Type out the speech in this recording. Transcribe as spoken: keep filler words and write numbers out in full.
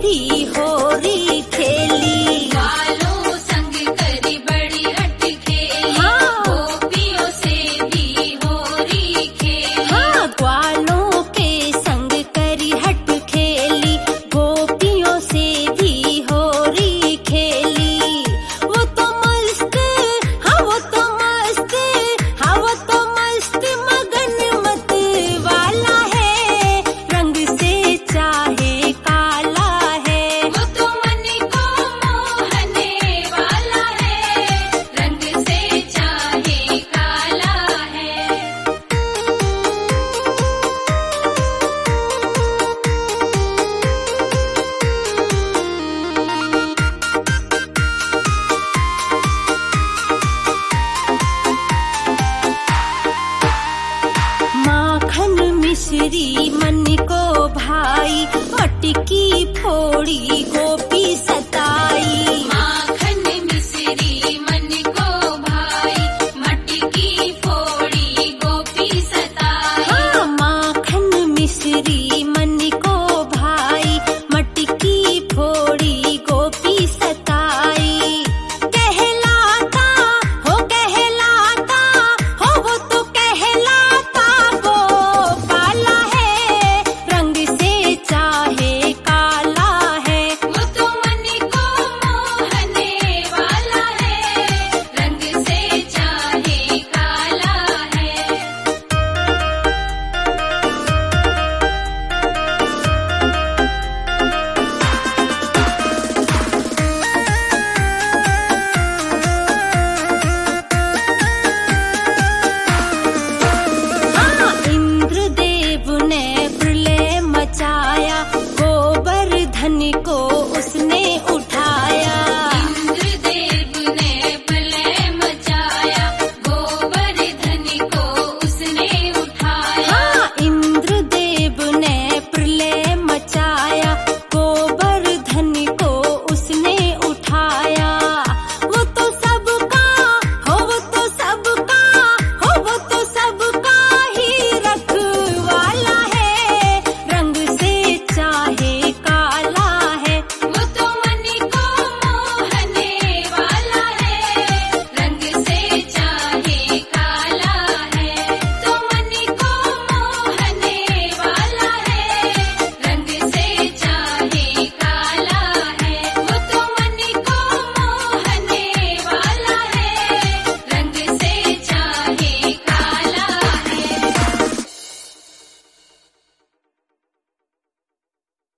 भी होरी खेली। ग्वालों संग करी बड़ी हट खेली, हाँ। गोपियों से भी होरी खेली। हाँ, ग्वालों के संग करी हट खेली, गोपियों से भी होरी खेली। वो तो मस्त, हाँ वो तो मस्त, हाँ वो तो मस्त मगन मत वाला है, रंग से चाहे काला है। वो तो मन को मोहने वाला है, रंग से चाहे काला है। माखन मिश्री मन को भाई, मटकी फोड़ी